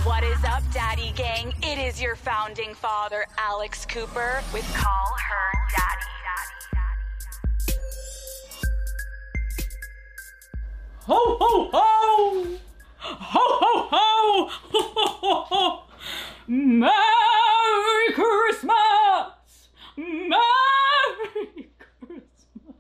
What is up, Daddy Gang? It is your founding father, Alex Cooper, with Call Her Daddy. Ho, ho, ho! Ho, ho, ho! Ho, ho, ho! Merry Christmas! Merry Christmas!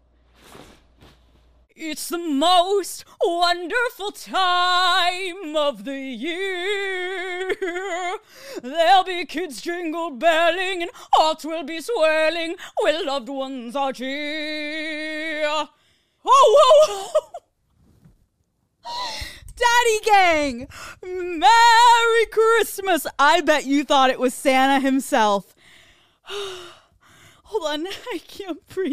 It's the most wonderful time of the year. There'll be kids jingle belling and hearts will be swelling when loved ones are cheer. Oh, whoa! Daddy Gang! Merry Christmas! I bet you thought it was Santa himself. Hold on, I can't breathe.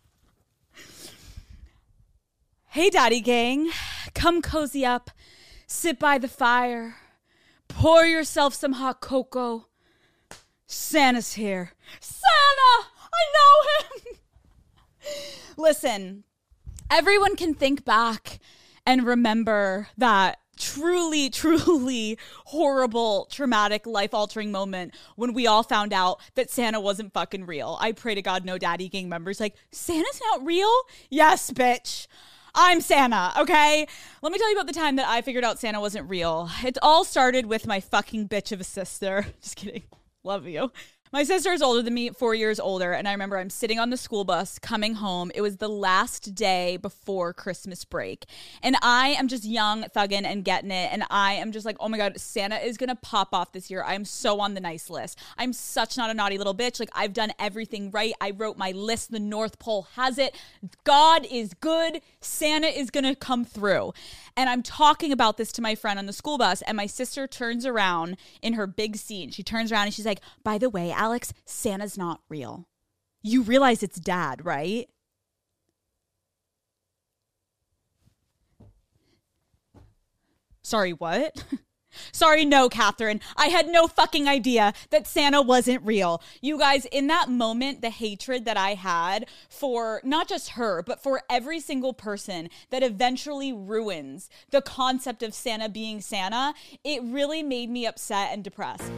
Hey, Daddy Gang. Come cozy up. Sit by the fire. Pour yourself some hot cocoa. Santa's here. Santa! I know him! Listen, everyone can think back and remember that truly, truly horrible, traumatic, life-altering moment when we all found out that Santa wasn't fucking real. I pray to God no Daddy Gang members like, Santa's not real? Yes, bitch. I'm Santa, okay? Let me tell you about the time that I figured out Santa wasn't real. It all started with my fucking bitch of a sister. Just kidding. Love you. My sister is older than me, 4 years older, and I remember I'm sitting on the school bus coming home. It was the last day before Christmas break, and I am just young, thugging and getting it, and I am just like, oh my God, Santa is going to pop off this year. I'm so on the nice list. I'm such not a naughty little bitch. Like, I've done everything right. I wrote my list. The North Pole has it. God is good. Santa is going to come through. And I'm talking about this to my friend on the school bus, and my sister turns around in her big seat. She turns around and she's like, by the way, Alex, Santa's not real. You realize it's Dad, right? Sorry, what? Sorry, no, Catherine. I had no fucking idea that Santa wasn't real. You guys, in that moment, the hatred that I had for not just her, but for every single person that eventually ruins the concept of Santa being Santa, it really made me upset and depressed.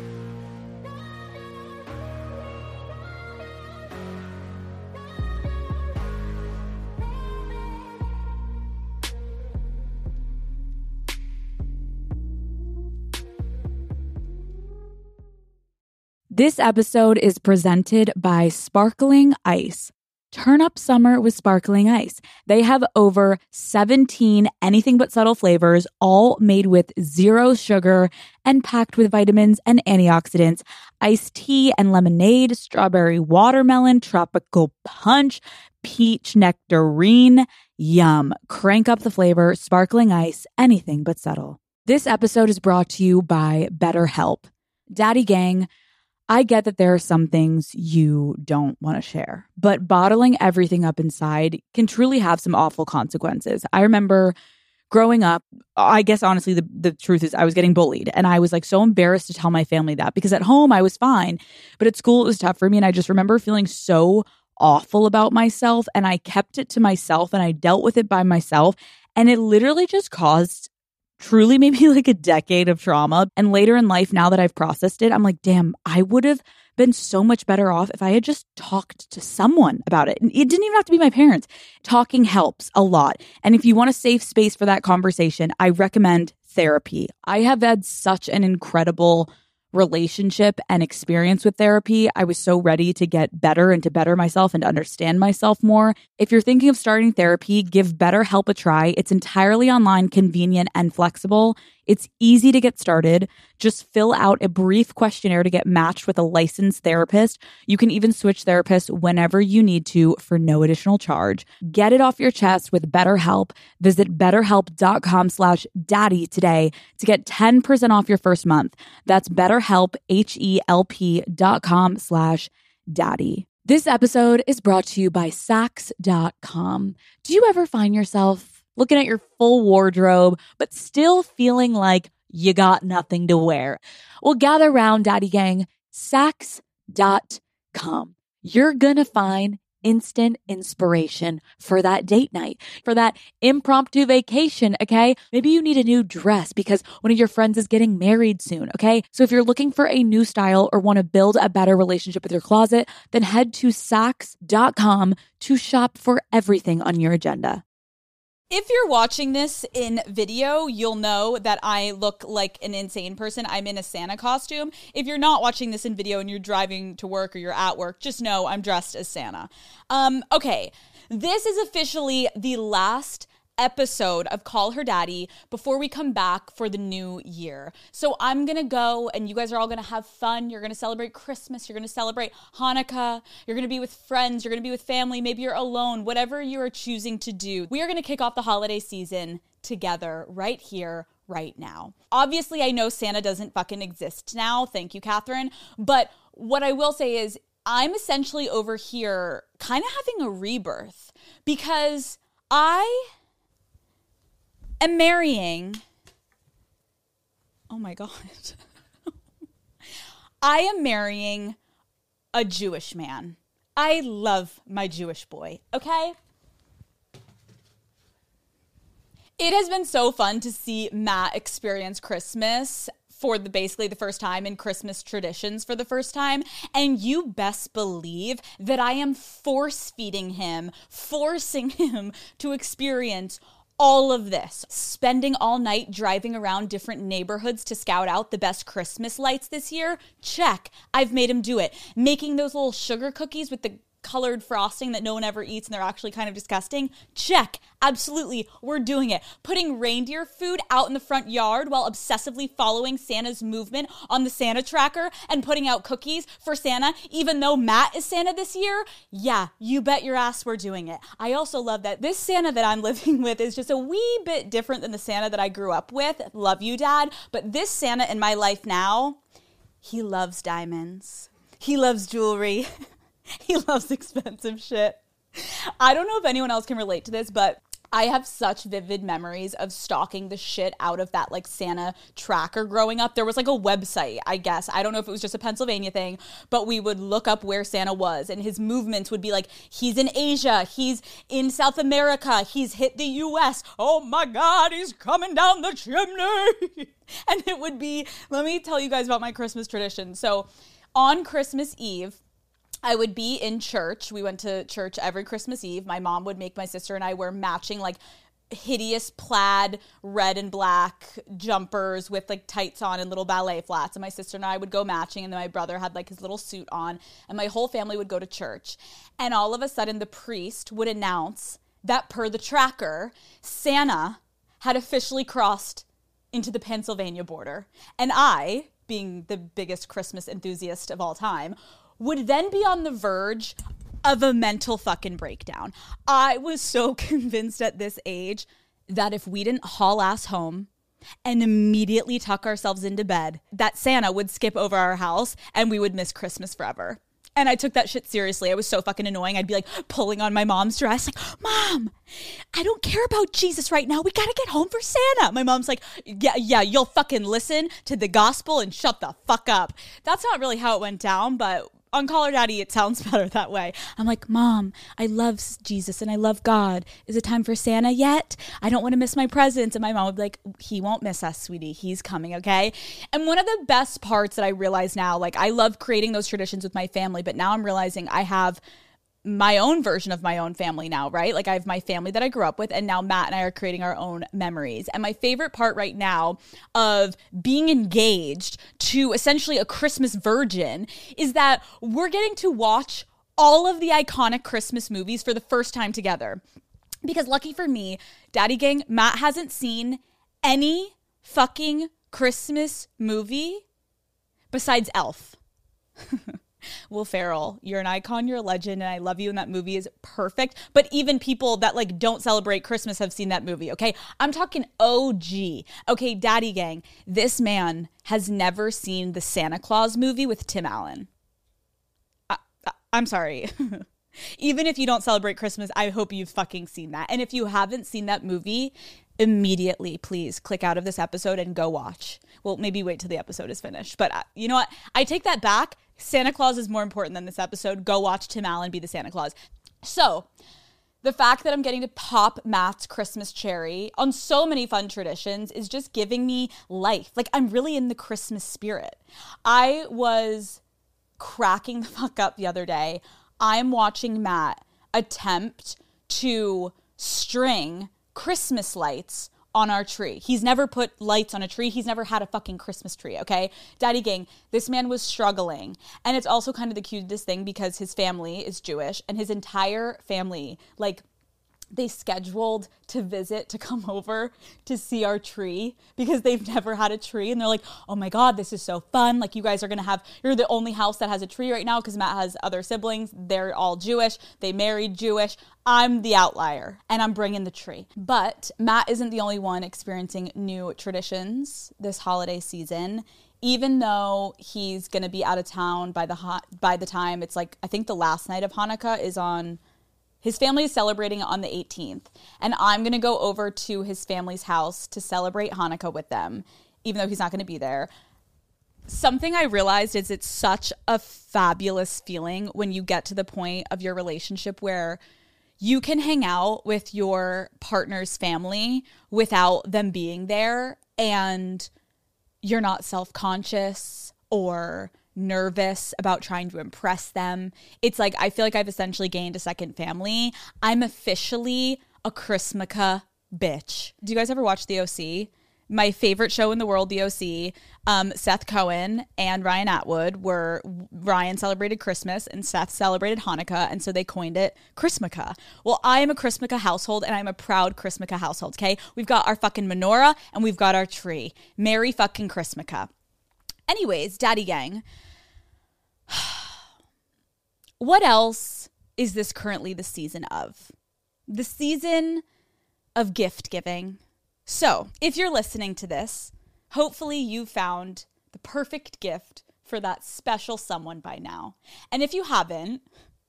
This episode is presented by Sparkling Ice. Turn up summer with Sparkling Ice. They have over 17 anything but subtle flavors, all made with zero sugar and packed with vitamins and antioxidants. Iced tea and lemonade, strawberry watermelon, tropical punch, peach nectarine. Yum. Crank up the flavor. Sparkling Ice, anything but subtle. This episode is brought to you by BetterHelp. Daddy Gang, I get that there are some things you don't want to share, but bottling everything up inside can truly have some awful consequences. I remember growing up, I guess honestly, the truth is I was getting bullied, and I was like so embarrassed to tell my family that, because at home I was fine, but at school it was tough for me. And I just remember feeling so awful about myself, and I kept it to myself and I dealt with it by myself. And it literally just caused truly maybe like a decade of trauma. And later in life, now that I've processed it, I'm like, damn, I would have been so much better off if I had just talked to someone about it. And it didn't even have to be my parents. Talking helps a lot. And if you want a safe space for that conversation, I recommend therapy. I have had such an incredible relationship and experience with therapy. I was so ready to get better and to better myself and to understand myself more. If you're thinking of starting therapy, give BetterHelp a try. It's entirely online, convenient, and flexible. It's easy to get started. Just fill out a brief questionnaire to get matched with a licensed therapist. You can even switch therapists whenever you need to for no additional charge. Get it off your chest with BetterHelp. Visit betterhelp.com/daddy today to get 10% off your first month. That's BetterHelp, HELP.com/daddy. This episode is brought to you by Saks.com. Do you ever find yourself looking at your full wardrobe, but still feeling like you got nothing to wear? Well, gather round, Daddy Gang. Saks.com. You're going to find instant inspiration for that date night, for that impromptu vacation, okay? Maybe you need a new dress because one of your friends is getting married soon, okay? So if you're looking for a new style or want to build a better relationship with your closet, then head to Saks.com to shop for everything on your agenda. If you're watching this in video, you'll know that I look like an insane person. I'm in a Santa costume. If you're not watching this in video and you're driving to work or you're at work, just know I'm dressed as Santa. Okay, this is officially the last episode of Call Her Daddy before we come back for the new year. So I'm gonna go and you guys are all gonna have fun. You're gonna celebrate Christmas. You're gonna celebrate Hanukkah. You're gonna be with friends. You're gonna be with family. Maybe you're alone. Whatever you are choosing to do, we are gonna kick off the holiday season together right here, right now. Obviously, I know Santa doesn't fucking exist now. Thank you, Catherine. But what I will say is I'm essentially over here kind of having a rebirth because I am marrying, oh my God, I am marrying a Jewish man. I love my Jewish boy, okay? It has been so fun to see Matt experience Christmas for basically the first time in Christmas traditions for the first time. And you best believe that I am forcing him to experience all of this. Spending all night driving around different neighborhoods to scout out the best Christmas lights this year? Check. I've made him do it. Making those little sugar cookies with the colored frosting that no one ever eats and they're actually kind of disgusting? Check. Absolutely. We're doing it. Putting reindeer food out in the front yard while obsessively following Santa's movement on the Santa tracker and putting out cookies for Santa, even though Matt is Santa this year? Yeah, you bet your ass we're doing it. I also love that this Santa that I'm living with is just a wee bit different than the Santa that I grew up with. Love you, Dad. But this Santa in my life now, he loves diamonds. He loves jewelry. He loves expensive shit. I don't know if anyone else can relate to this, but I have such vivid memories of stalking the shit out of that like Santa tracker growing up. There was like a website, I guess. I don't know if it was just a Pennsylvania thing, but we would look up where Santa was and his movements would be like, he's in Asia, he's in South America, he's hit the US. Oh my God, he's coming down the chimney. And it would be, let me tell you guys about my Christmas tradition. So on Christmas Eve, I would be in church. We went to church every Christmas Eve. My mom would make my sister and I wear matching like hideous plaid red and black jumpers with like tights on and little ballet flats. And my sister and I would go matching. And then my brother had like his little suit on. And my whole family would go to church. And all of a sudden the priest would announce that per the tracker, Santa had officially crossed into the Pennsylvania border. And I, being the biggest Christmas enthusiast of all time, would then be on the verge of a mental fucking breakdown. I was so convinced at this age that if we didn't haul ass home and immediately tuck ourselves into bed, that Santa would skip over our house and we would miss Christmas forever. And I took that shit seriously. I was so fucking annoying. I'd be like pulling on my mom's dress, like, Mom, I don't care about Jesus right now. We gotta get home for Santa. My mom's like, yeah, you'll fucking listen to the gospel and shut the fuck up. That's not really how it went down, but on Call Her Daddy, it sounds better that way. I'm like, Mom, I love Jesus and I love God. Is it time for Santa yet? I don't want to miss my presents. And my mom would be like, he won't miss us, sweetie. He's coming, okay? And one of the best parts that I realize now, like I love creating those traditions with my family, but now I'm realizing I have my own version of my own family now, right? Like I have my family that I grew up with, and now Matt and I are creating our own memories. And my favorite part right now of being engaged to essentially a Christmas virgin is that we're getting to watch all of the iconic Christmas movies for the first time together. Because lucky for me, Daddy Gang, Matt hasn't seen any fucking Christmas movie besides Elf. Will Ferrell, you're an icon, you're a legend, and I love you, and that movie is perfect. But even people that like don't celebrate Christmas have seen that movie, okay? I'm talking OG. Okay, Daddy Gang, this man has never seen the Santa Claus movie with Tim Allen. I'm sorry. Even if you don't celebrate Christmas, I hope you've fucking seen that. And if you haven't seen that movie, immediately, please click out of this episode and go watch. Well, maybe wait till the episode is finished. But you know what? I take that back. Santa Claus is more important than this episode. Go watch Tim Allen be the Santa Claus. So the fact that I'm getting to pop Matt's Christmas cherry on so many fun traditions is just giving me life. Like, I'm really in the Christmas spirit. I was cracking the fuck up the other day. I'm watching Matt attempt to string Christmas lights on our tree. He's never put lights on a tree. He's never had a fucking Christmas tree, okay? Daddy gang, this man was struggling. And it's also kind of the cutest thing because his family is Jewish and his entire family, like, they scheduled to visit, to come over to see our tree because they've never had a tree. And they're like, oh my God, this is so fun. Like, you guys are going to have, you're the only house that has a tree right now because Matt has other siblings. They're all Jewish. They married Jewish. I'm the outlier and I'm bringing the tree. But Matt isn't the only one experiencing new traditions this holiday season. Even though he's going to be out of town by the time it's like, I think the last night of Hanukkah is on, his family is celebrating on the 18th, and I'm going to go over to his family's house to celebrate Hanukkah with them, even though he's not going to be there. Something I realized is it's such a fabulous feeling when you get to the point of your relationship where you can hang out with your partner's family without them being there, and you're not self-conscious or nervous about trying to impress them. It's like, I feel like I've essentially gained a second family. I'm officially a Chrismukkah bitch. Do you guys ever watch The OC? My favorite show in the world, The OC. Seth Cohen and Ryan Atwood Ryan celebrated Christmas and Seth celebrated Hanukkah, and so they coined it Chrismukkah. Well, I am a Chrismukkah household, and I'm a proud Chrismukkah household, okay? We've got our fucking menorah, and we've got our tree. Merry fucking Chrismukkah. Anyways, Daddy Gang, what else is this currently the season of? The season of gift giving. So, if you're listening to this, hopefully you found the perfect gift for that special someone by now. And if you haven't,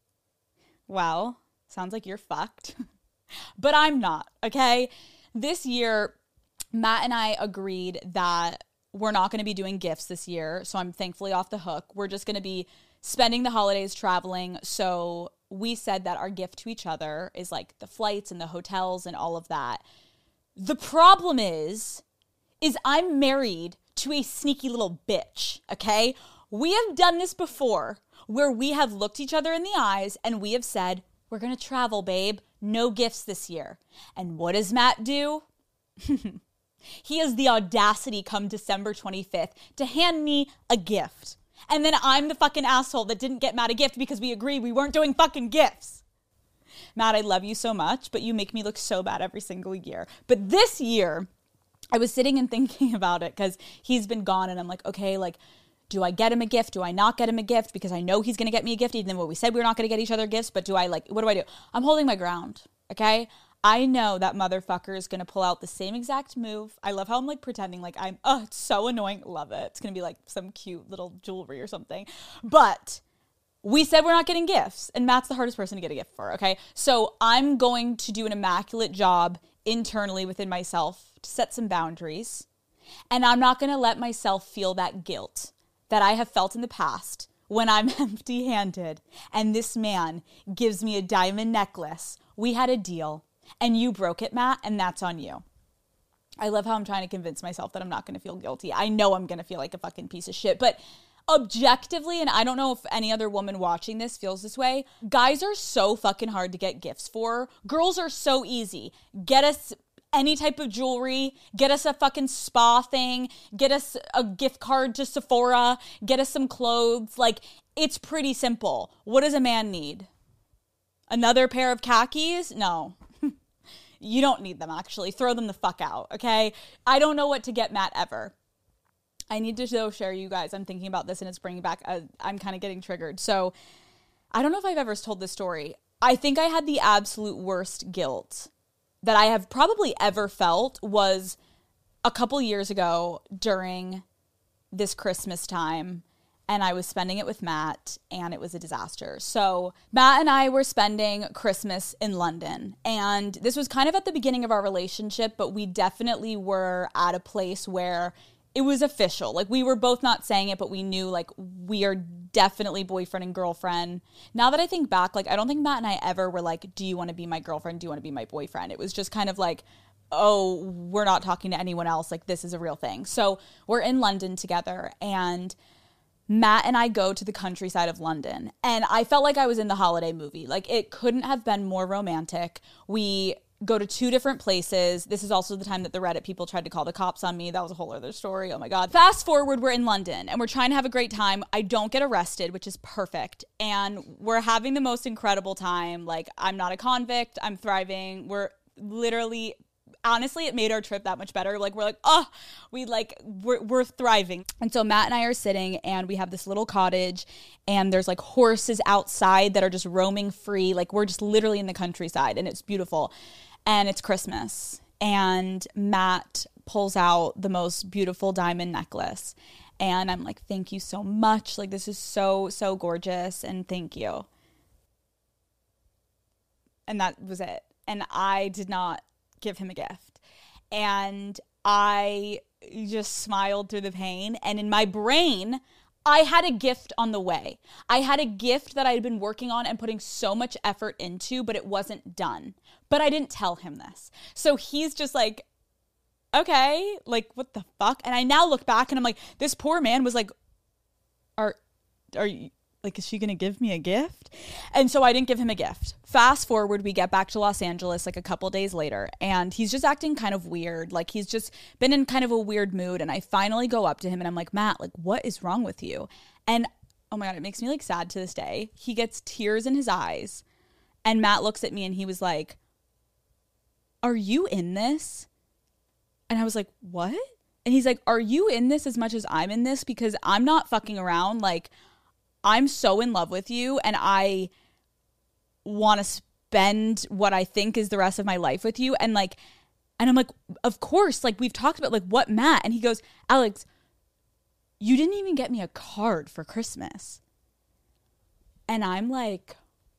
well, sounds like you're fucked. But I'm not, okay? This year, Matt and I agreed that we're not going to be doing gifts this year, so I'm thankfully off the hook. We're just going to be spending the holidays traveling, so we said that our gift to each other is like the flights and the hotels and all of that. The problem is I'm married to a sneaky little bitch, okay? We have done this before, where we have looked each other in the eyes and we have said, we're going to travel, babe. No gifts this year. And what does Matt do? He has the audacity come December 25th to hand me a gift. And then I'm the fucking asshole that didn't get Matt a gift because we agreed we weren't doing fucking gifts. Matt, I love you so much, but you make me look so bad every single year. But this year, I was sitting and thinking about it because he's been gone and I'm like, okay, like, do I get him a gift? Do I not get him a gift? Because I know he's going to get me a gift even though we said we were not going to get each other gifts, but what do I do? I'm holding my ground, okay? I know that motherfucker is going to pull out the same exact move. I love how I'm like pretending like it's so annoying. Love it. It's going to be like some cute little jewelry or something. But we said we're not getting gifts and Matt's the hardest person to get a gift for, okay? So I'm going to do an immaculate job internally within myself to set some boundaries. And I'm not going to let myself feel that guilt that I have felt in the past when I'm empty-handed and this man gives me a diamond necklace. We had a deal. And you broke it, Matt, and that's on you. I love how I'm trying to convince myself that I'm not going to feel guilty. I know I'm going to feel like a fucking piece of shit, but objectively, and I don't know if any other woman watching this feels this way, guys are so fucking hard to get gifts for. Girls are so easy. Get us any type of jewelry, get us a fucking spa thing, get us a gift card to Sephora, get us some clothes. Like, it's pretty simple. What does a man need? Another pair of khakis? No. You don't need them, actually. Throw them the fuck out, okay? I don't know what to get Matt ever. I need to share you guys. I'm thinking about this and it's bringing back, I'm kind of getting triggered. So I don't know if I've ever told this story. I think I had the absolute worst guilt that I have probably ever felt was a couple years ago during this Christmas time. And I was spending it with Matt, and it was a disaster. So Matt and I were spending Christmas in London, and this was kind of at the beginning of our relationship, but we definitely were at a place where it was official. Like, we were both not saying it, but we knew, like, we are definitely boyfriend and girlfriend. Now that I think back, like, I don't think Matt and I ever were like, do you want to be my girlfriend? Do you want to be my boyfriend? It was just kind of like, oh, we're not talking to anyone else. Like, this is a real thing. So we're in London together, and Matt and I go to the countryside of London, and I felt like I was in the holiday movie. Like, it couldn't have been more romantic. We go to 2 different places. This is also the time that the Reddit people tried to call the cops on me. That was a whole other story. Oh my God. Fast forward, we're in London and we're trying to have a great time. I don't get arrested, which is perfect. And we're having the most incredible time. Like, I'm not a convict. I'm thriving. We're literally, honestly, it made our trip that much better. Like, we're thriving. And so Matt and I are sitting, and we have this little cottage, and there's like horses outside that are just roaming free. Like, we're just literally in the countryside, and it's beautiful. And it's Christmas, and Matt pulls out the most beautiful diamond necklace. And I'm like, thank you so much. Like, this is so, so gorgeous, and thank you. And that was it. And I did not give him a gift. And I just smiled through the pain. And in my brain, I had a gift on the way. I had a gift that I had been working on and putting so much effort into, but it wasn't done. But I didn't tell him this. So he's just like, okay, like, what the fuck? And I now look back and I'm like, this poor man was like, are you, like, is she going to give me a gift? And so I didn't give him a gift. Fast forward, we get back to Los Angeles like a couple days later, and he's just acting kind of weird. Like, he's just been in kind of a weird mood. And I finally go up to him and I'm like, Matt, like, what is wrong with you? And oh my God, it makes me like sad to this day. He gets tears in his eyes, and Matt looks at me and he was like, are you in this? And I was like, what? And he's like, are you in this as much as I'm in this? Because I'm not fucking around. Like, I'm so in love with you, and I want to spend what I think is the rest of my life with you. And like, and I'm like, of course, like, we've talked about, like, what, Matt? And he goes, Alex, you didn't even get me a card for Christmas. And I'm like,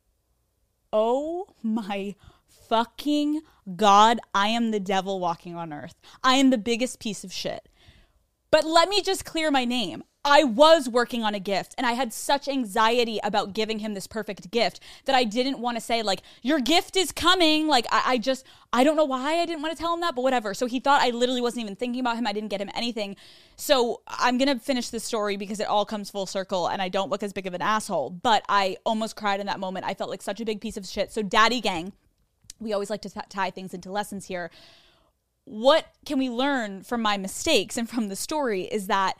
oh my fucking God, I am the devil walking on earth. I am the biggest piece of shit. But let me just clear my name. I was working on a gift, and I had such anxiety about giving him this perfect gift that I didn't want to say, like, your gift is coming. Like, I don't know why I didn't want to tell him that, but whatever. So he thought I literally wasn't even thinking about him. I didn't get him anything. So I'm going to finish this story because it all comes full circle and I don't look as big of an asshole, but I almost cried in that moment. I felt like such a big piece of shit. So Daddy Gang, we always like to tie things into lessons here. What can we learn from my mistakes and from the story is that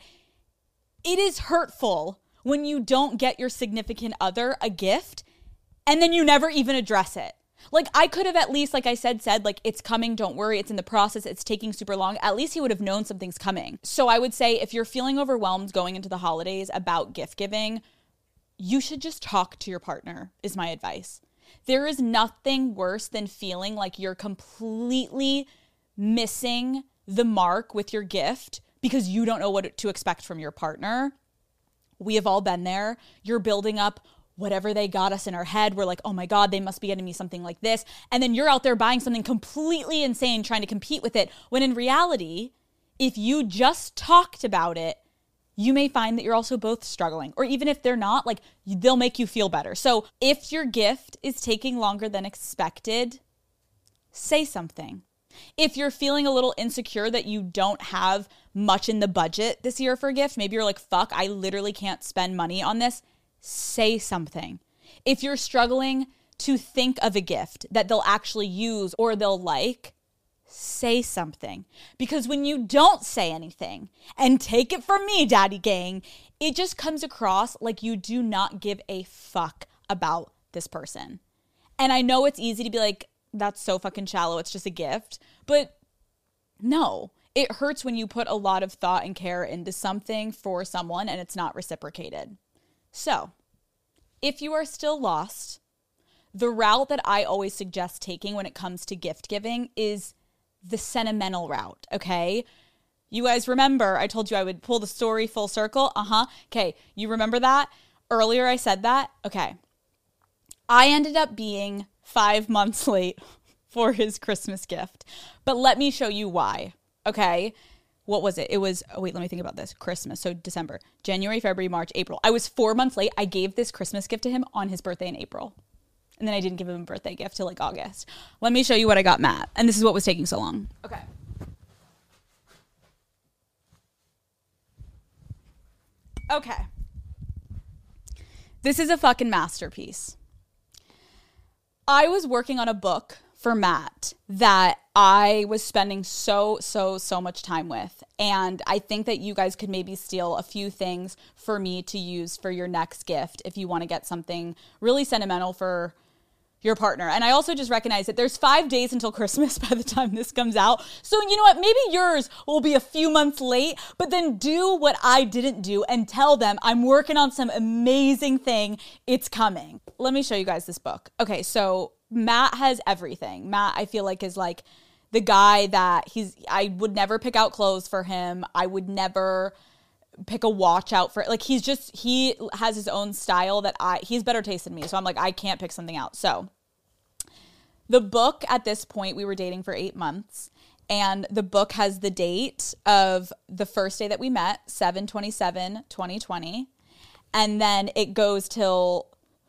it is hurtful when you don't get your significant other a gift and then you never even address it. Like, I could have at least, like I said, like, it's coming, don't worry, it's in the process, it's taking super long. At least he would have known something's coming. So I would say if you're feeling overwhelmed going into the holidays about gift giving, you should just talk to your partner, is my advice. There is nothing worse than feeling like you're completely missing the mark with your gift because you don't know what to expect from your partner. We have all been there. You're building up whatever they got us in our head. We're like, oh my God, they must be getting me something like this. And then you're out there buying something completely insane, trying to compete with it. When in reality, if you just talked about it, you may find that you're also both struggling. Or even if they're not, like, they'll make you feel better. So if your gift is taking longer than expected, say something. If you're feeling a little insecure that you don't have much in the budget this year for a gift, maybe you're like, fuck, I literally can't spend money on this, say something. If you're struggling to think of a gift that they'll actually use or they'll like, say something. Because when you don't say anything, and take it from me, Daddy Gang, it just comes across like you do not give a fuck about this person. And I know it's easy to be like, that's so fucking shallow, it's just a gift. But no, it hurts when you put a lot of thought and care into something for someone and it's not reciprocated. So, if you are still lost, the route that I always suggest taking when it comes to gift giving is the sentimental route, okay? You guys remember I told you I would pull the story full circle? Okay, you remember that? Earlier I said that? Okay. I ended up being 5 months late for his Christmas gift. But let me show you why, okay? what was it? It was, oh wait, let me think about this. Christmas. So December, January, February, March, April. I was 4 months late. I gave this Christmas gift to him on his birthday in April. And then I didn't give him a birthday gift till like August. Let me show you what I got Matt. And this is what was taking so long. Okay. Okay. This is a fucking masterpiece. I was working on a book for Matt that I was spending so much time with. And I think that you guys could maybe steal a few things for me to use for your next gift if you want to get something really sentimental for your partner. And I also just recognize that there's 5 days until Christmas by the time this comes out. So you know what? Maybe yours will be a few months late, but then do what I didn't do and tell them I'm working on some amazing thing. It's coming. Let me show you guys this book. Okay, so Matt has everything. Matt, I feel like, is like the guy that I would never pick out clothes for him. I would never pick a watch out for, like, he has his own style that he's better taste than me. So I'm like, I can't pick something out. So the book at this point, we were dating for 8 months, and the book has the date of the first day that we met, 7/27/2020. And then it goes till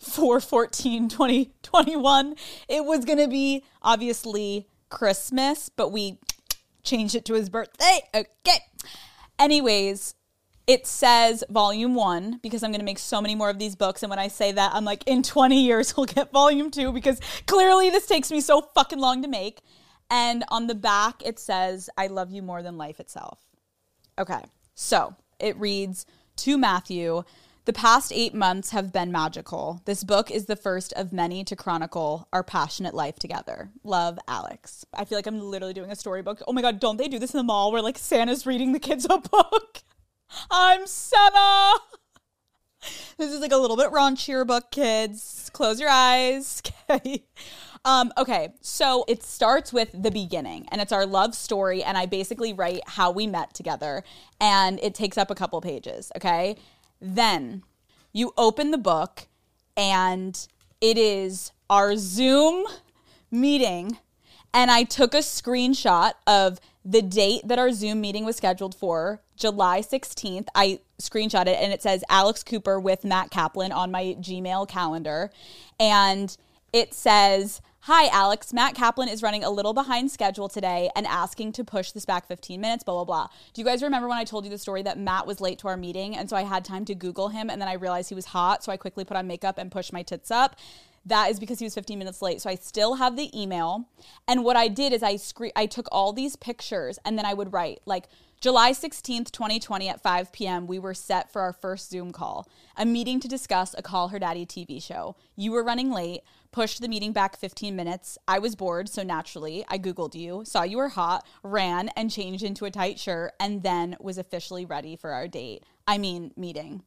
4/14/2021. It was going to be obviously Christmas, but we changed it to his birthday. Okay. Anyways, it says volume 1 because I'm going to make so many more of these books. And when I say that, I'm like, in 20 years, we'll get volume 2 because clearly this takes me so fucking long to make. And on the back, it says, I love you more than life itself. Okay. So it reads, to Matthew, the past 8 months have been magical. This book is the first of many to chronicle our passionate life together. Love, Alex. I feel like I'm literally doing a storybook. Oh my God, don't they do this in the mall where like Santa's reading the kids a book? I'm Santa. This is like a little bit raunchier book, kids. Close your eyes. Okay. Okay, so it starts with the beginning, and it's our love story, and I basically write how we met together, and it takes up a couple pages, okay? Then you open the book, and it is our Zoom meeting, and I took a screenshot of the date that our Zoom meeting was scheduled for, July 16th. I screenshot it, and it says Alex Cooper with Matt Kaplan on my Gmail calendar. And it says, hi, Alex. Matt Kaplan is running a little behind schedule today and asking to push this back 15 minutes, blah, blah, blah. Do you guys remember when I told you the story that Matt was late to our meeting? And so I had time to Google him, and then I realized he was hot, so I quickly put on makeup and pushed my tits up. That is because he was 15 minutes late. So I still have the email. And what I did is I took all these pictures, and then I would write like July 16th, 2020 at 5 p.m. we were set for our first Zoom call, a meeting to discuss a Call Her Daddy TV show. You were running late, pushed the meeting back 15 minutes. I was bored, so naturally I Googled you, saw you were hot, ran and changed into a tight shirt, and then was officially ready for our meeting.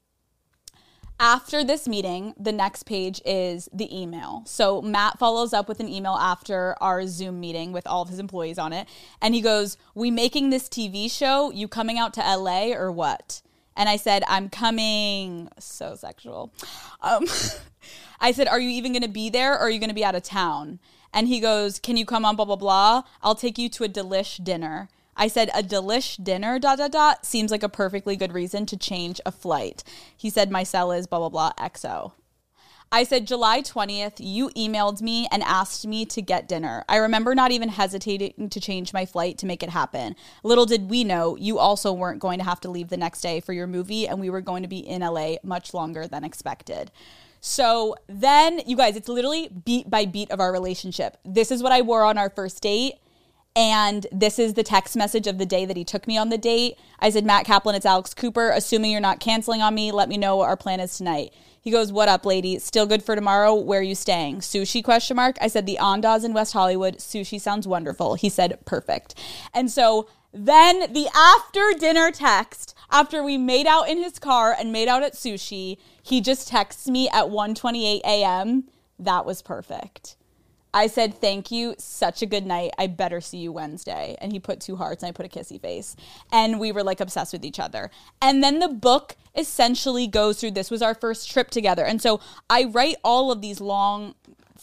After this meeting, the next page is the email. So Matt follows up with an email after our Zoom meeting with all of his employees on it. And he goes, we making this TV show? You coming out to LA or what? And I said, I'm coming. So sexual. I said, are you even going to be there or are you going to be out of town? And he goes, can you come on, blah, blah, blah? I'll take you to a delish dinner. I said, a delish dinner, ... seems like a perfectly good reason to change a flight. He said, my cell is blah, blah, blah, XO. I said, July 20th, you emailed me and asked me to get dinner. I remember not even hesitating to change my flight to make it happen. Little did we know, you also weren't going to have to leave the next day for your movie, and we were going to be in LA much longer than expected. So then, you guys, it's literally beat by beat of our relationship. This is what I wore on our first date. And this is the text message of the day that he took me on the date. I said, Matt Kaplan, it's Alex Cooper. Assuming you're not canceling on me, let me know what our plan is tonight. He goes, what up, lady? Still good for tomorrow? Where are you staying? Sushi, ? I said, the Andaz in West Hollywood. Sushi sounds wonderful. He said, perfect. And so then the after dinner text, after we made out in his car and made out at sushi, he just texts me at 1:28 a.m. That was perfect. I said, thank you. Such a good night. I better see you Wednesday. And he put 2 hearts and I put a kissy face. And we were like obsessed with each other. And then the book essentially goes through, this was our first trip together. And so I write all of these long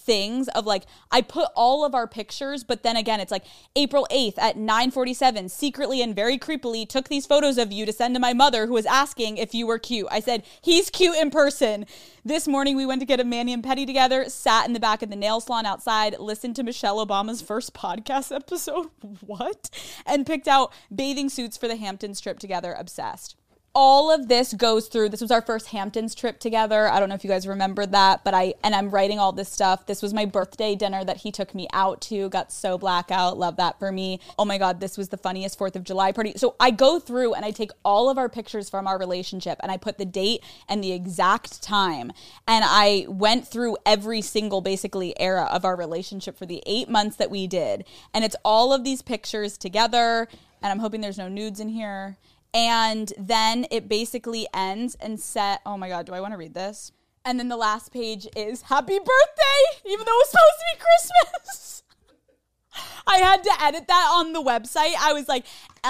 things of like, I put all of our pictures, but then again, it's like April 8th at 9:47, secretly and very creepily took these photos of you to send to my mother who was asking if you were cute. I said, he's cute in person. This morning we went to get a mani and pedi together, sat in the back of the nail salon outside, listened to Michelle Obama's first podcast episode. What? And picked out bathing suits for the Hamptons trip together. Obsessed. All of this goes through, this was our first Hamptons trip together. I don't know if you guys remember that, but I'm writing all this stuff. This was my birthday dinner that he took me out to, got so blackout, love that for me. Oh my God, this was the funniest 4th of July party. So I go through and I take all of our pictures from our relationship and I put the date and the exact time. And I went through every single basically era of our relationship for the 8 months that we did. And it's all of these pictures together. And I'm hoping there's no nudes in here. And then it basically ends and oh my God, do I want to read this? And then the last page is happy birthday, even though it was supposed to be Christmas. I had to edit that on the website. I was like,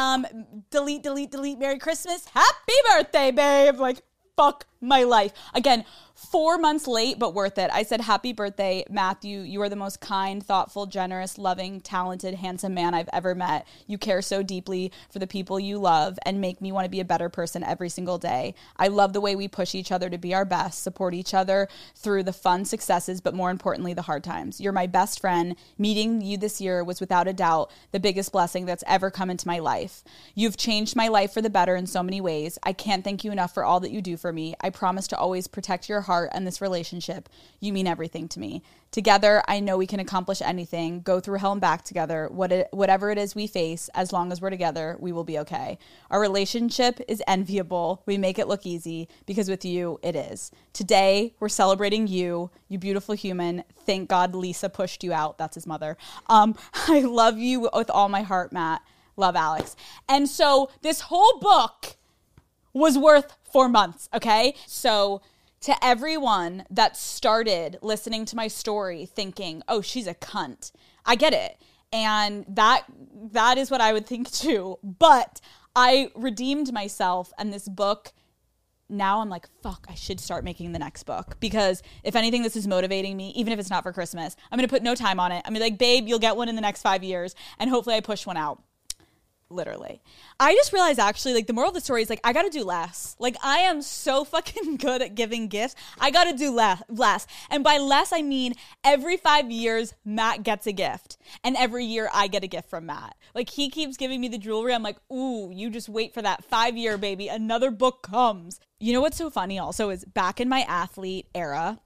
delete, Merry Christmas, happy birthday, babe. Like, fuck my life. Again, 4 months late, but worth it. I said, happy birthday, Matthew. You are the most kind, thoughtful, generous, loving, talented, handsome man I've ever met. You care so deeply for the people you love and make me want to be a better person every single day. I love the way we push each other to be our best, support each other through the fun successes, but more importantly, the hard times. You're my best friend. Meeting you this year was without a doubt the biggest blessing that's ever come into my life. You've changed my life for the better in so many ways. I can't thank you enough for all that you do for me. I promise to always protect your heart and this relationship. You mean everything to me. Together, I know we can accomplish anything, go through hell and back together. Whatever it is we face, as long as we're together, we will be okay. Our relationship is enviable. We make it look easy because with you, it is. Today, we're celebrating you, you beautiful human. Thank God Lisa pushed you out. That's his mother. I love you with all my heart, Matt. Love, Alex. And so this whole book was worth 4 months, okay? So to everyone that started listening to my story thinking, oh, she's a cunt, I get it. And that is what I would think too. But I redeemed myself, and this book, now I'm like, fuck, I should start making the next book. Because if anything, this is motivating me, even if it's not for Christmas. I'm going to put no time on it. I'm going to be like, babe, you'll get one in the next 5 years. And hopefully I push one out. Literally. I just realized actually, like, the moral of the story is, like, I gotta do less. Like, I am so fucking good at giving gifts. I gotta do less. And by less, I mean every 5 years, Matt gets a gift. And every year, I get a gift from Matt. Like, he keeps giving me the jewelry. I'm like, ooh, you just wait for that 5 year, baby. Another book comes. You know what's so funny also is back in my athlete era,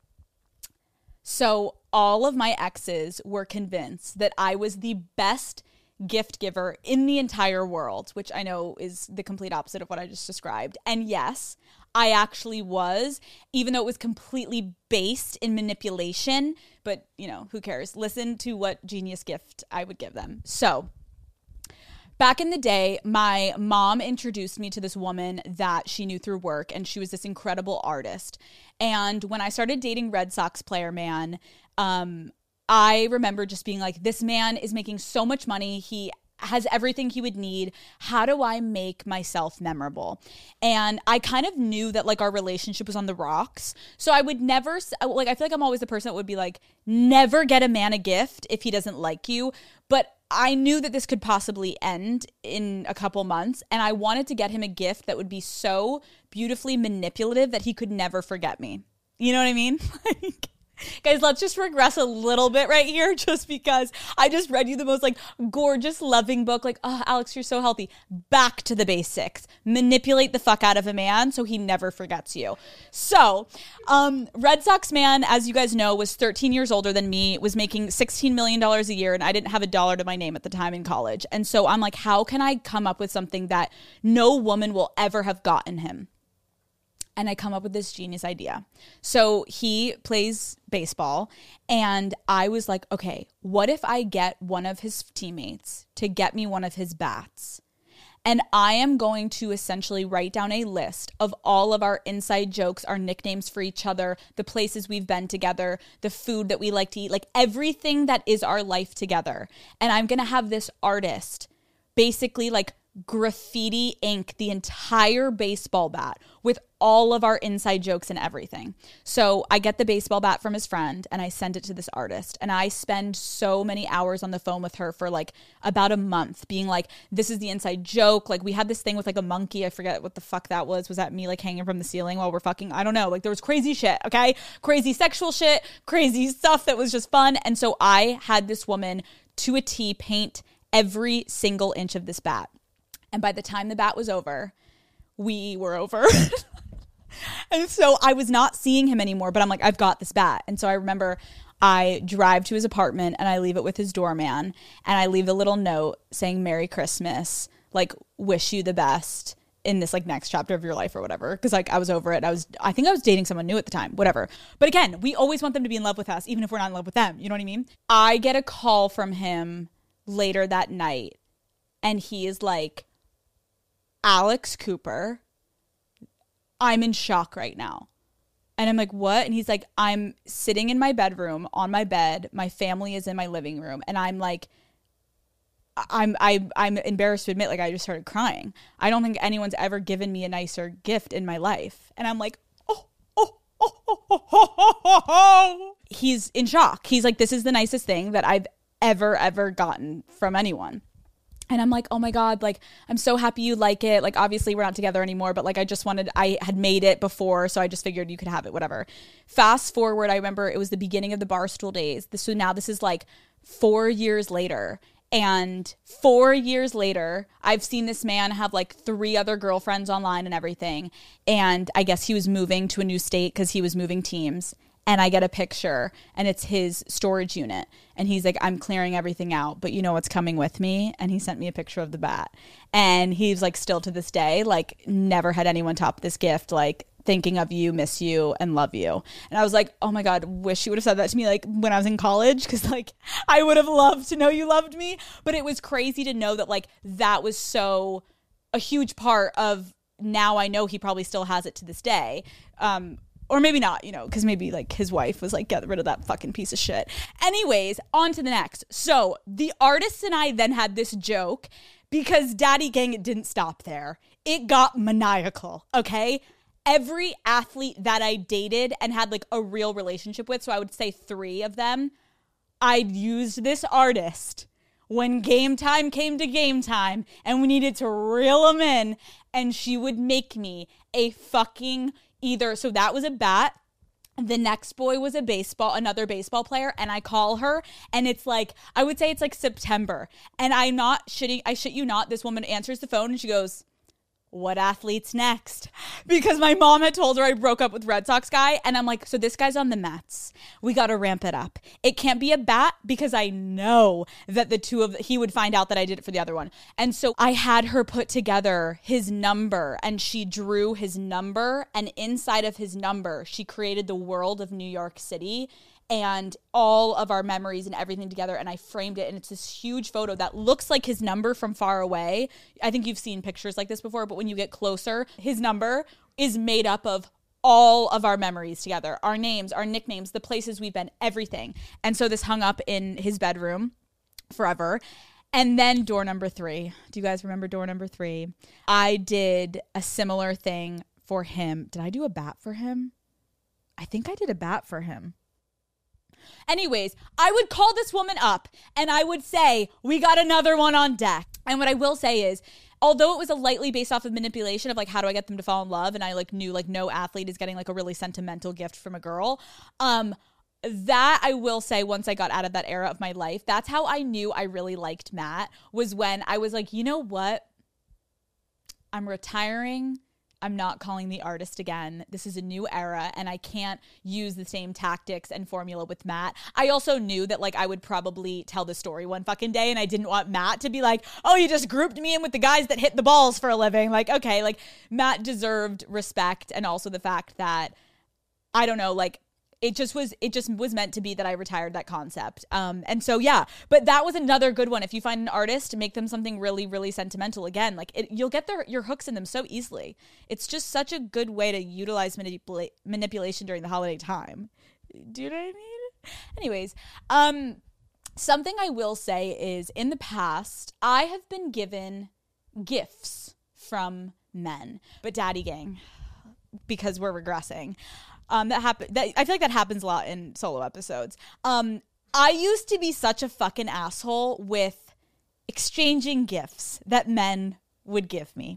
so all of my exes were convinced that I was the best gift giver in the entire world, which I know is the complete opposite of what I just described. And yes, I actually was, even though it was completely based in manipulation, but you know, who cares? Listen to what genius gift I would give them. So back in the day, my mom introduced me to this woman that she knew through work, and she was this incredible artist. And when I started dating Red Sox player man, I remember just being like, this man is making so much money. He has everything he would need. How do I make myself memorable? And I kind of knew that like our relationship was on the rocks. So I would never, like, I feel like I'm always the person that would be like, never get a man a gift if he doesn't like you. But I knew that this could possibly end in a couple months. And I wanted to get him a gift that would be so beautifully manipulative that he could never forget me. You know what I mean? Like, guys, let's just regress a little bit right here just because I just read you the most like gorgeous, loving book. Like, oh, Alex, you're so healthy. Back to the basics. Manipulate the fuck out of a man so he never forgets you. So, Red Sox man, as you guys know, was 13 years older than me, was making $16 million a year, and I didn't have a dollar to my name at the time in college. And so I'm like, how can I come up with something that no woman will ever have gotten him? And I come up with this genius idea. So he plays baseball, and I was like, okay, what if I get one of his teammates to get me one of his bats? And I am going to essentially write down a list of all of our inside jokes, our nicknames for each other, the places we've been together, the food that we like to eat, like everything that is our life together. And I'm going to have this artist basically like graffiti ink the entire baseball bat with all of our inside jokes and everything. So I get the baseball bat from his friend and I send it to this artist, and I spend so many hours on the phone with her for like about a month being like, this is the inside joke. Like we had this thing with like a monkey. I forget what the fuck that was. Was that me like hanging from the ceiling while we're fucking? I don't know. Like there was crazy shit. Okay. Crazy sexual shit, crazy stuff that was just fun. And so I had this woman to a T paint every single inch of this bat. And by the time the bat was over, we were over. And so I was not seeing him anymore, but I'm like, I've got this bat. And so I remember I drive to his apartment and I leave it with his doorman, and I leave a little note saying Merry Christmas, like wish you the best in this like next chapter of your life or whatever. Cause like I was over it. I think I was dating someone new at the time, whatever. But again, we always want them to be in love with us, even if we're not in love with them. You know what I mean? I get a call from him later that night, and he is like, Alex Cooper, I'm in shock right now. And I'm like, what? And he's like, I'm sitting in my bedroom on my bed. My family is in my living room. And I'm like, I'm embarrassed to admit, like, I just started crying. I don't think anyone's ever given me a nicer gift in my life. And I'm like, oh. He's in shock. He's like, this is the nicest thing that I've ever gotten from anyone. And I'm like, oh my God, like, I'm so happy you like it. Like, obviously we're not together anymore, but like, I had made it before, so I just figured you could have it, whatever. Fast forward, I remember it was the beginning of the Barstool days. So now this is like 4 years later. And 4 years later, I've seen this man have like 3 other girlfriends online and everything. And I guess he was moving to a new state because he was moving teams. And I get a picture, and it's his storage unit. And he's like, I'm clearing everything out, but you know what's coming with me? And he sent me a picture of the bat. And he's like, still to this day, like, never had anyone top this gift, like, thinking of you, miss you, and love you. And I was like, oh my God, wish you would have said that to me like when I was in college, because like I would have loved to know you loved me. But it was crazy to know that like that was so a huge part of, now I know he probably still has it to this day. Or maybe not, you know, because maybe like his wife was like, get rid of that fucking piece of shit. Anyways, on to the next. So the artist and I then had this joke, because Daddy Gang, it didn't stop there. It got maniacal, okay? Every athlete that I dated and had like a real relationship with, so I would say 3 of them, I'd used this artist when game time came to game time and we needed to reel them in, and she would make me a fucking either. So that was a bat. The next boy was another baseball player. And I call her, and it's like, I would say it's like September. And I'm not shitting. I shit you not. This woman answers the phone and she goes, what athlete's next? Because my mom had told her I broke up with Red Sox guy. And I'm like, so this guy's on the Mets. We got to ramp it up. It can't be a bat, because I know that he would find out that I did it for the other one. And so I had her put together his number, and she drew his number, and inside of his number, she created the world of New York City and all of our memories and everything together. And I framed it, and it's this huge photo that looks like his number from far away. I think you've seen pictures like this before, but when you get closer, his number is made up of all of our memories together, our names, our nicknames, the places we've been, everything. And so this hung up in his bedroom forever. And then door number 3. Do you guys remember door number 3? I did a similar thing for him. Did I do a bat for him? I think I did a bat for him. Anyways, I would call this woman up and I would say, we got another one on deck. And what I will say is, although it was a lightly based off of manipulation of like, how do I get them to fall in love? And I like knew like no athlete is getting like a really sentimental gift from a girl. That I will say, once I got out of that era of my life, that's how I knew I really liked Matt, was when I was like, you know what? I'm retiring. I'm not calling the artist again. This is a new era and I can't use the same tactics and formula with Matt. I also knew that like I would probably tell the story one fucking day and I didn't want Matt to be like, oh, you just grouped me in with the guys that hit the balls for a living. Like, okay, like Matt deserved respect, and also the fact that, I don't know, like it just was meant to be that I retired that concept. And so, yeah, but that was another good one. If you find an artist, make them something really, really sentimental. Again, like you'll get your hooks in them so easily. It's just such a good way to utilize manipulation during the holiday time. Do you know what I mean? Anyways, something I will say is, in the past, I have been given gifts from men. But Daddy Gang, because we're regressing, I feel like that happens a lot in solo episodes. I used to be such a fucking asshole with exchanging gifts that men would give me.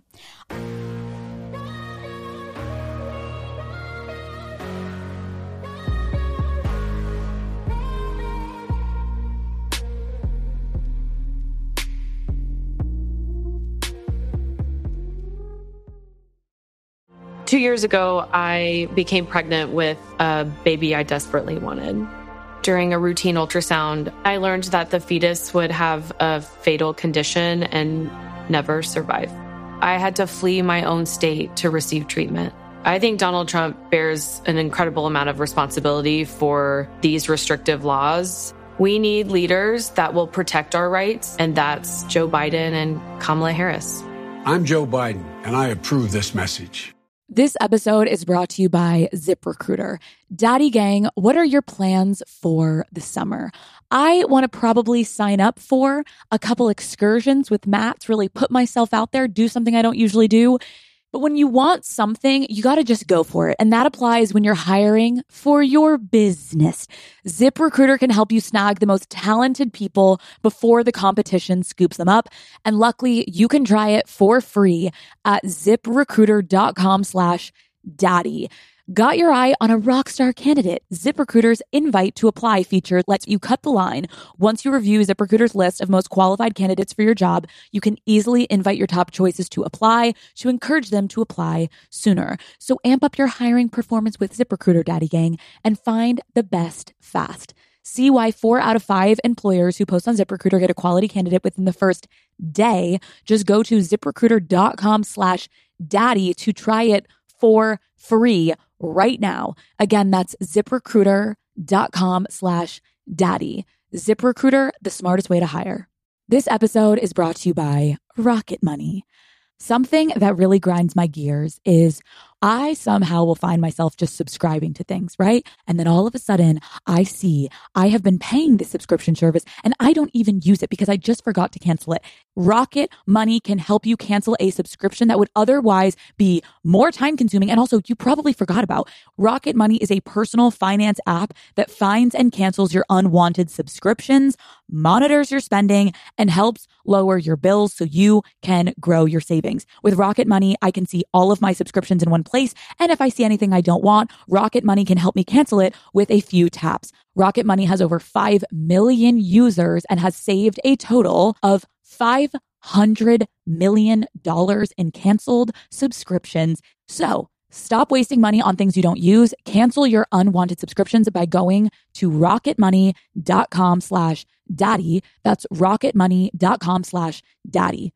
2 years ago, I became pregnant with a baby I desperately wanted. During a routine ultrasound, I learned that the fetus would have a fatal condition and never survive. I had to flee my own state to receive treatment. I think Donald Trump bears an incredible amount of responsibility for these restrictive laws. We need leaders that will protect our rights, and that's Joe Biden and Kamala Harris. I'm Joe Biden, and I approve this message. This episode is brought to you by ZipRecruiter. Daddy Gang, what are your plans for the summer? I want to probably sign up for a couple excursions with Matt to really put myself out there, do something I don't usually do. But when you want something, you got to just go for it. And that applies when you're hiring for your business. ZipRecruiter can help you snag the most talented people before the competition scoops them up. And luckily, you can try it for free at ZipRecruiter.com/daddy. Got your eye on a rockstar candidate? ZipRecruiter's invite to apply feature lets you cut the line. Once you review ZipRecruiter's list of most qualified candidates for your job, you can easily invite your top choices to apply to encourage them to apply sooner. So amp up your hiring performance with ZipRecruiter, Daddy Gang, and find the best fast. See why 4 out of 5 employers who post on ZipRecruiter get a quality candidate within the first day. Just go to ZipRecruiter.com/daddy to try it for free right now. Again, that's ZipRecruiter.com/daddy. ZipRecruiter, the smartest way to hire. This episode is brought to you by Rocket Money. Something that really grinds my gears is I somehow will find myself just subscribing to things, right? And then all of a sudden I see I have been paying this subscription service and I don't even use it because I just forgot to cancel it. Rocket Money can help you cancel a subscription that would otherwise be more time consuming and also you probably forgot about. Rocket Money is a personal finance app that finds and cancels your unwanted subscriptions, monitors your spending, and helps lower your bills so you can grow your savings. With Rocket Money, I can see all of my subscriptions in one place. And if I see anything I don't want, Rocket Money can help me cancel it with a few taps. Rocket Money has over 5 million users and has saved a total of $500 million in canceled subscriptions. So stop wasting money on things you don't use. Cancel your unwanted subscriptions by going to rocketmoney.com/daddy. That's rocketmoney.com/daddy.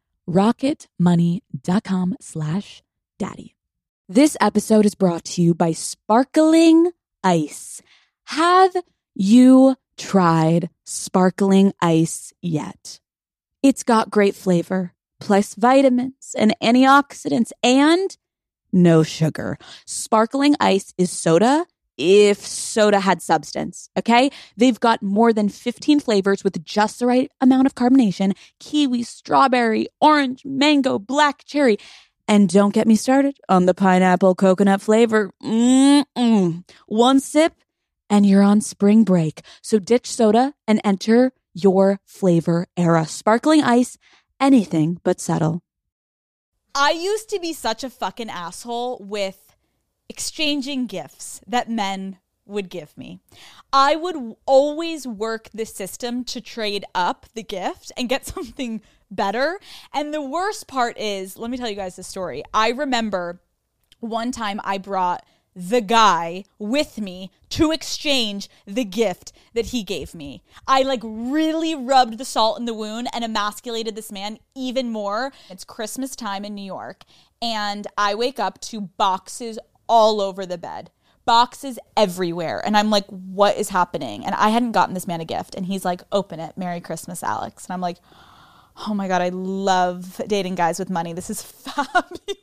rocketmoney.com/daddy. This episode is brought to you by Sparkling Ice. Have you tried Sparkling Ice yet? It's got great flavor, plus vitamins and antioxidants, and no sugar. Sparkling Ice is soda if soda had substance, okay? They've got more than 15 flavors with just the right amount of carbonation: kiwi, strawberry, orange, mango, black cherry. And don't get me started on the pineapple coconut flavor. One sip and you're on spring break. So ditch soda and enter your flavor era. Sparkling Ice, anything but settle. I used to be such a fucking asshole with exchanging gifts that men would give me. I would always work the system to trade up the gift and get something better. And the worst part is, let me tell you guys the story. I remember one time I brought the guy with me to exchange the gift that he gave me. I really rubbed the salt in the wound and emasculated this man even more. It's Christmas time in New York and I wake up to boxes all over the bed. Boxes everywhere. And I'm like, what is happening? And I hadn't gotten this man a gift. And he's like, open it. Merry Christmas, Alex. And I'm like, oh my God, I love dating guys with money. This is fabulous.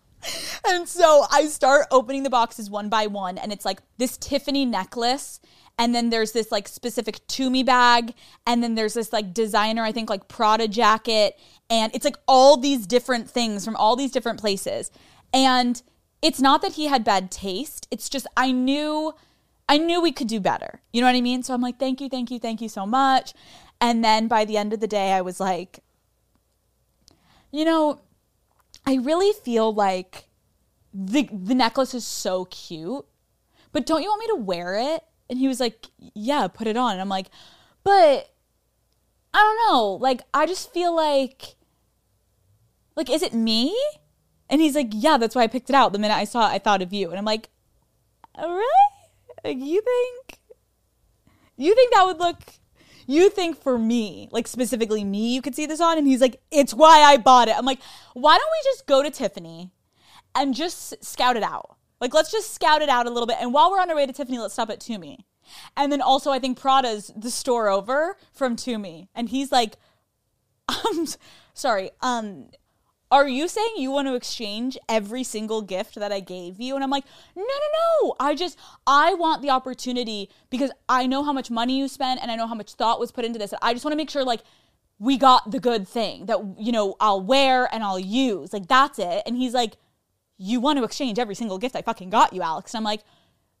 And so I start opening the boxes one by one. And it's like this Tiffany necklace And then there's this like specific Tumi bag. And then there's this like designer, I think like Prada jacket. And it's like all these different things from all these different places. And it's not that he had bad taste. It's just I knew we could do better. You know what I mean? So I'm like, thank you so much. And then by the end of the day, I was like, you know, I really feel like the necklace is so cute, but don't you want me to wear it? And he was like, yeah, put it on. And I'm like, but I don't know. Like, I just feel like, is it me? And he's like, yeah, that's why I picked it out. The minute I saw it, I thought of you. And I'm like, oh, really? Like, you think that would look, you think for me, like specifically me, you could see this on? And he's like, it's why I bought it. I'm like, why don't we just go to Tiffany and just scout it out? Like, let's just scout it out a little bit. And while we're on our way to Tiffany, let's stop at Tumi. And then also, I think Prada's the store over from Tumi. And he's like, sorry, are you saying you want to exchange every single gift that I gave you? And I'm like, no. I want the opportunity because I know how much money you spent and I know how much thought was put into this. And I just want to make sure, like, we got the good thing that, you know, I'll wear and I'll use. Like, that's it. And he's like, you want to exchange every single gift I fucking got you, Alex. And I'm like,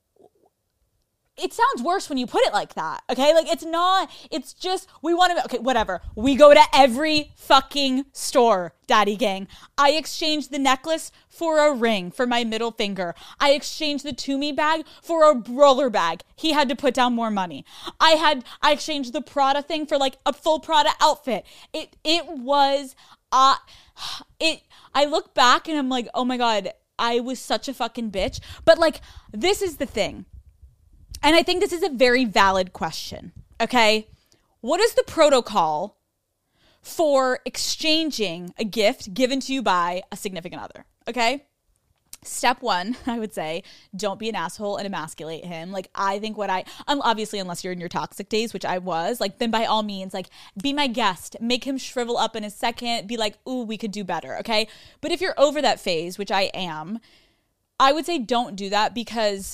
it sounds worse when you put it like that, okay? Like, it's not, it's just, we want to, okay, whatever. We go to every fucking store, Daddy Gang. I exchanged the necklace for a ring for my middle finger. I exchanged the Tumi bag for a roller bag. He had to put down more money. I exchanged the Prada thing for like a full Prada outfit. I look back and I'm like, oh my God, I was such a fucking bitch. But like, this is the thing. And I think this is a very valid question, okay? What is the protocol for exchanging a gift given to you by a significant other, okay? Step one, I would say, don't be an asshole and emasculate him. Like, I think obviously, unless you're in your toxic days, which I was, like, then by all means, like, be my guest, make him shrivel up in a second, be like, ooh, we could do better, okay? But if you're over that phase, which I am, I would say don't do that because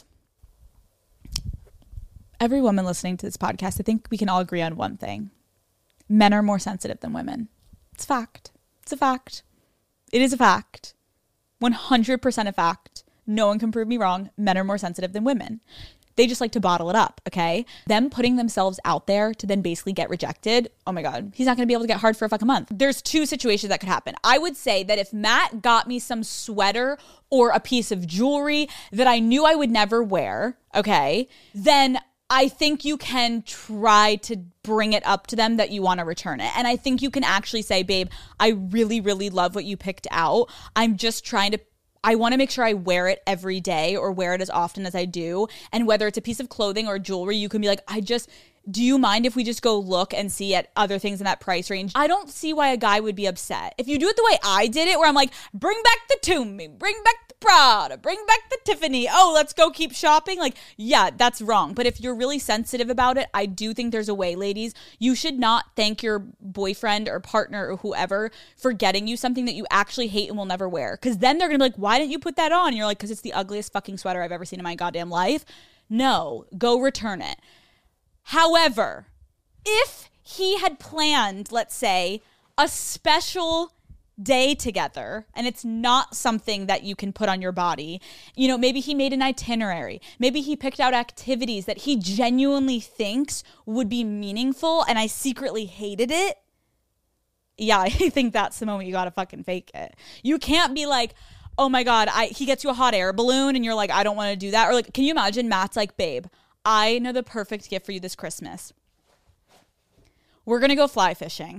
every woman listening to this podcast, I think we can all agree on one thing. Men are more sensitive than women. It's a fact. It's a fact. It is a fact. 100% a fact. No one can prove me wrong. Men are more sensitive than women. They just like to bottle it up, okay? Them putting themselves out there to then basically get rejected, oh my God, he's not going to be able to get hard for a fucking month. There's two situations that could happen. I would say that if Matt got me some sweater or a piece of jewelry that I knew I would never wear, okay, then I think you can try to bring it up to them that you want to return it. And I think you can actually say, babe, I really, really love what you picked out. I'm just I want to make sure I wear it every day or wear it as often as I do. And whether it's a piece of clothing or jewelry, you can be like, do you mind if we just go look and see at other things in that price range? I don't see why a guy would be upset. If you do it the way I did it, where I'm like, bring back the Tumi, bring back the Prada, bring back the Tiffany. Oh, let's go keep shopping. Like, yeah, that's wrong. But if you're really sensitive about it, I do think there's a way, ladies. You should not thank your boyfriend or partner or whoever for getting you something that you actually hate and will never wear. Because then they're going to be like, why didn't you put that on? And you're like, because it's the ugliest fucking sweater I've ever seen in my goddamn life. No, go return it. However, if he had planned, let's say, a special day together and it's not something that you can put on your body, you know, maybe he made an itinerary, maybe he picked out activities that he genuinely thinks would be meaningful and I secretly hated it. Yeah, I think that's the moment you gotta fucking fake it. You can't be like, oh my God, he gets you a hot air balloon and you're like, I don't want to do that. Or like, can you imagine Matt's like, babe, I know the perfect gift for you this Christmas. We're going to go fly fishing.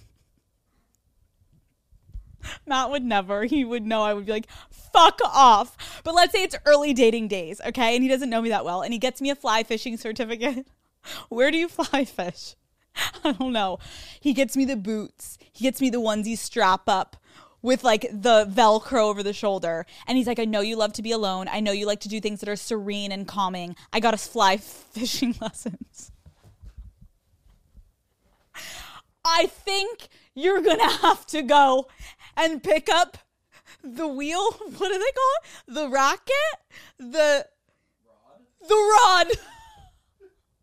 Matt would never. He would know. I would be like, fuck off. But let's say it's early dating days, okay? And he doesn't know me that well. And he gets me a fly fishing certificate. Where do you fly fish? I don't know. He gets me the boots. He gets me the onesie strap up with like the Velcro over the shoulder. And he's like, I know you love to be alone. I know you like to do things that are serene and calming. I got us fly fishing lessons. I think you're going to have to go and pick up the wheel. What do they call it? The racket? The rod.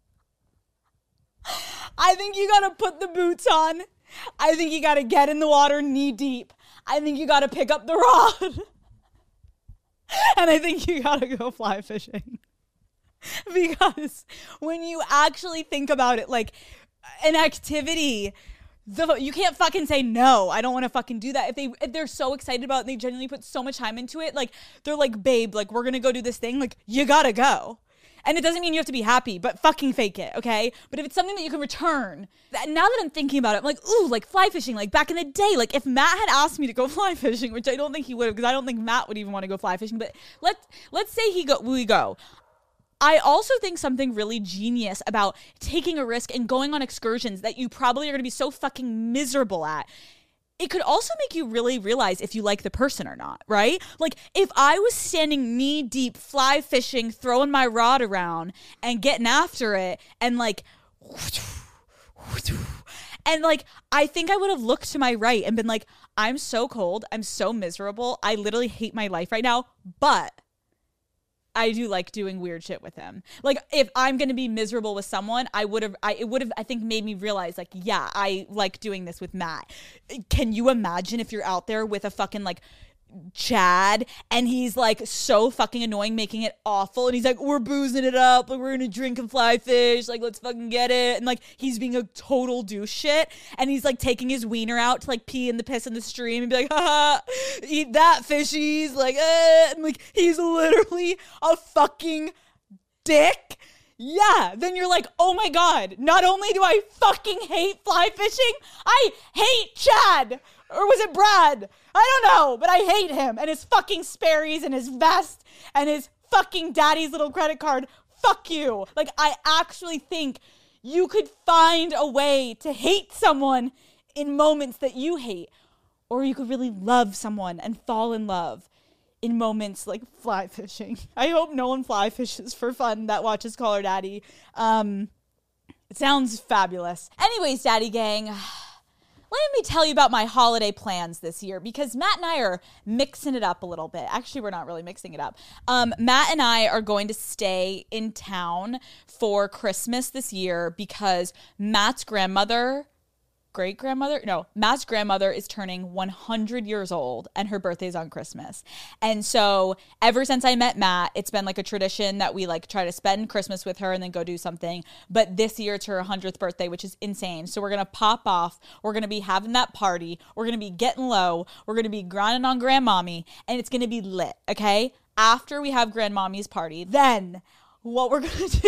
I think you gotta put the boots on. I think you gotta get in the water knee deep. I think you gotta pick up the rod. And I think you gotta go fly fishing. Because when you actually think about it, like an activity, you can't fucking say no. I don't want to fucking do that. If they're so excited about it and they genuinely put so much time into it, like they're like, babe, like we're gonna go do this thing, like you gotta go. And it doesn't mean you have to be happy, but fucking fake it, okay? But if it's something that you can return, now that I'm thinking about it, I'm like, ooh, like fly fishing, like back in the day, like if Matt had asked me to go fly fishing, which I don't think he would have, because I don't think Matt would even want to go fly fishing, but let's say we go. I also think something really genius about taking a risk and going on excursions that you probably are going to be so fucking miserable at. It could also make you really realize if you like the person or not, right? Like if I was standing knee deep fly fishing, throwing my rod around and getting after it and like, I think I would have looked to my right and been like, I'm so cold. I'm so miserable. I literally hate my life right now, but I do like doing weird shit with him. Like if I'm going to be miserable with someone, it would have, I think made me realize like, yeah, I like doing this with Matt. Can you imagine if you're out there with a fucking like Chad and he's like so fucking annoying, making it awful. And he's like, we're boozing it up. Like we're going to drink and fly fish. Like, let's fucking get it. And like, he's being a total douche shit. And he's like taking his wiener out to like pee in the piss in the stream and be like, haha, eat that fishies. Like, and like, he's literally a fucking dick. Yeah. Then you're like, oh my God, not only do I fucking hate fly fishing, I hate Chad. Or was it Brad? I don't know, but I hate him and his fucking Sperry's and his vest and his fucking daddy's little credit card. Fuck you. Like, I actually think you could find a way to hate someone in moments that you hate. Or you could really love someone and fall in love in moments like fly fishing. I hope no one fly fishes for fun that watches Call Her Daddy. It sounds fabulous. Anyways, Daddy Gang, let me tell you about my holiday plans this year because Matt and I are mixing it up a little bit. Actually, we're not really mixing it up. Matt and I are going to stay in town for Christmas this year because Matt's grandmother is turning 100 years old and her birthday's on Christmas. And so ever since I met Matt, it's been like a tradition that we like try to spend Christmas with her and then go do something. But this year it's her 100th birthday, which is insane. So we're going to pop off. We're going to be having that party. We're going to be getting low. We're going to be grinding on grandmommy and it's going to be lit. Okay. After we have grandmommy's party, then what we're going to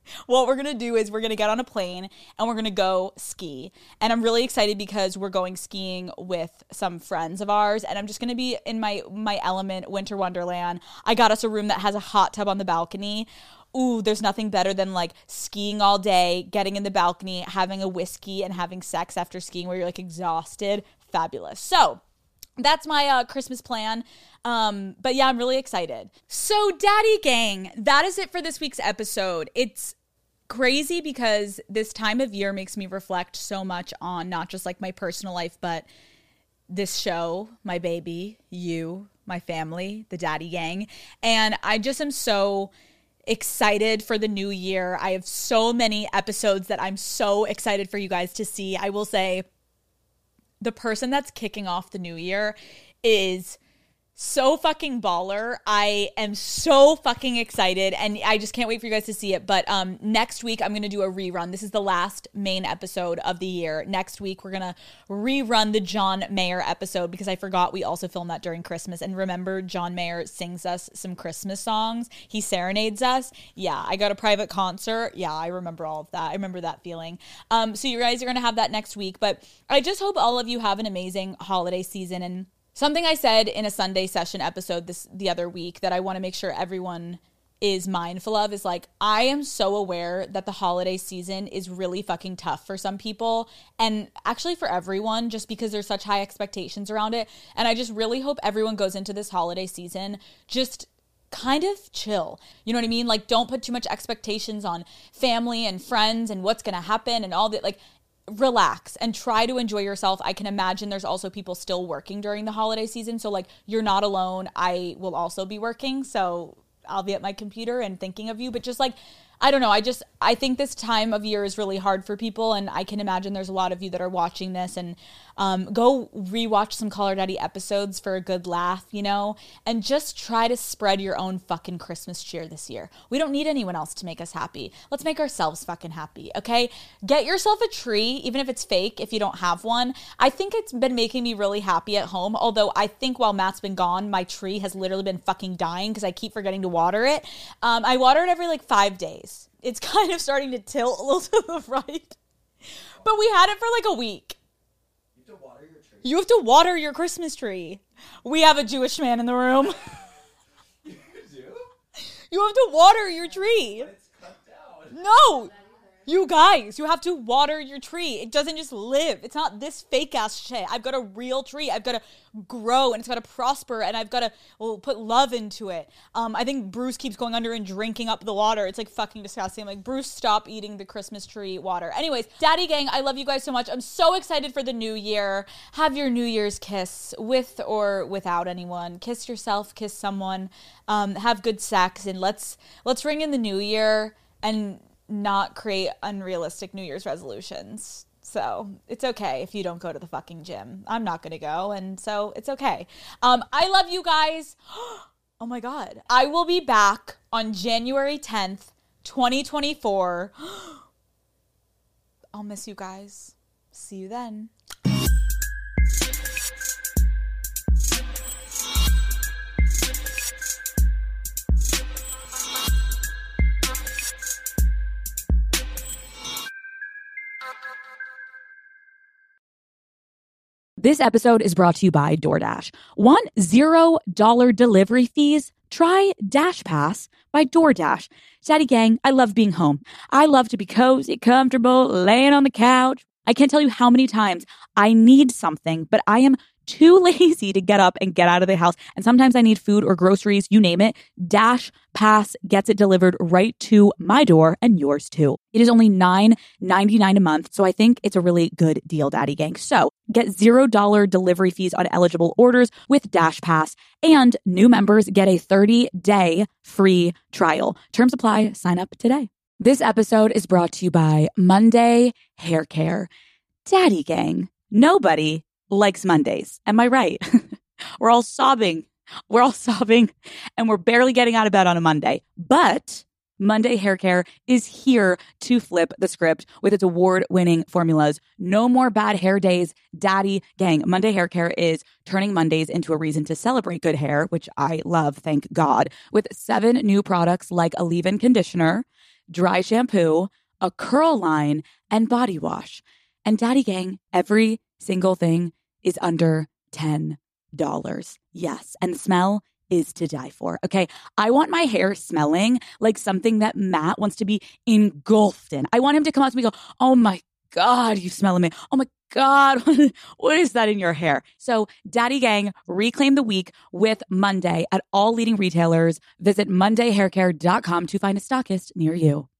do is we're going to get on a plane and we're going to go ski. And I'm really excited because we're going skiing with some friends of ours and I'm just going to be in my element, winter wonderland. I got us a room that has a hot tub on the balcony. Ooh, there's nothing better than like skiing all day, getting in the balcony, having a whiskey and having sex after skiing where you're like exhausted. Fabulous. So that's my Christmas plan. But yeah, I'm really excited. So Daddy Gang, that is it for this week's episode. It's crazy because this time of year makes me reflect so much on not just like my personal life, but this show, my baby, you, my family, the Daddy Gang. And I just am so excited for the new year. I have so many episodes that I'm so excited for you guys to see. I will say the person that's kicking off the new year is so fucking baller. I am so fucking excited and I just can't wait for you guys to see it. But next week I'm going to do a rerun. This is the last main episode of the year. Next week we're going to rerun the John Mayer episode because I forgot we also filmed that during Christmas. And remember, John Mayer sings us some Christmas songs. He serenades us. Yeah, I got a private concert. Yeah, I remember all of that. I remember that feeling. So you guys are going to have that next week. But I just hope all of you have an amazing holiday season. And something I said in a Sunday session episode the other week that I want to make sure everyone is mindful of is like, I am so aware that the holiday season is really fucking tough for some people and actually for everyone just because there's such high expectations around it. And I just really hope everyone goes into this holiday season just kind of chill. You know what I mean? Like, don't put too much expectations on family and friends and what's going to happen and all that. Like, relax and try to enjoy yourself. I can imagine there's also people still working during the holiday season. So like, you're not alone. I will also be working. So I'll be at my computer and thinking of you, but just like, I don't know. I think this time of year is really hard for people, and I can imagine there's a lot of you that are watching this, and go rewatch some Call Her Daddy episodes for a good laugh, you know, and just try to spread your own fucking Christmas cheer this year. We don't need anyone else to make us happy. Let's make ourselves fucking happy, okay? Get yourself a tree, even if it's fake, if you don't have one. I think it's been making me really happy at home, although I think while Matt's been gone, my tree has literally been fucking dying because I keep forgetting to water it. I water it every like 5 days. It's kind of starting to tilt a little to the right. But we had it for like a week. You have to water your tree? You have to water your Christmas tree. We have a Jewish man in the room. You do? You have to water your tree. But it's cut down. No! You guys, you have to water your tree. It doesn't just live. It's not this fake ass shit. I've got a real tree. I've got to grow and it's got to prosper and I've got to put love into it. I think Bruce keeps going under and drinking up the water. It's like fucking disgusting. I'm like, Bruce, stop eating the Christmas tree water. Anyways, Daddy Gang, I love you guys so much. I'm so excited for the new year. Have your New Year's kiss with or without anyone. Kiss yourself, kiss someone, have good sex, and let's ring in the new year and not create unrealistic New Year's resolutions. So it's okay if you don't go to the fucking gym. I'm not going to go. And so it's okay. I love you guys. Oh my God. I will be back on January 10th, 2024. I'll miss you guys. See you then. This episode is brought to you by DoorDash. Want $0 delivery fees? Try Dash Pass by DoorDash. Daddy Gang, I love being home. I love to be cozy, comfortable, laying on the couch. I can't tell you how many times I need something, but I am too lazy to get up and get out of the house. And sometimes I need food or groceries, you name it. Dash Pass gets it delivered right to my door and yours too. It is only $9.99 a month, so I think it's a really good deal, Daddy Gang. So get $0 delivery fees on eligible orders with Dash Pass, and new members get a 30-day free trial. Terms apply. Sign up today. This episode is brought to you by Monday Hair Care. Daddy Gang, nobody likes Mondays. Am I right? We're all sobbing. And we're barely getting out of bed on a Monday. But Monday Hair Care is here to flip the script with its award-winning formulas. No more bad hair days, Daddy Gang. Monday Hair Care is turning Mondays into a reason to celebrate good hair, which I love, thank God, with 7 new products like a leave-in conditioner, dry shampoo, a curl line, and body wash. And Daddy Gang, every single thing is under $10. Yes, and the smell is to die for. Okay, I want my hair smelling like something that Matt wants to be engulfed in. I want him to come out to me and go, oh my God, you smell me. Oh my God, what is that in your hair? So Daddy Gang, reclaim the week with Monday at all leading retailers. Visit mondayhaircare.com to find a stockist near you.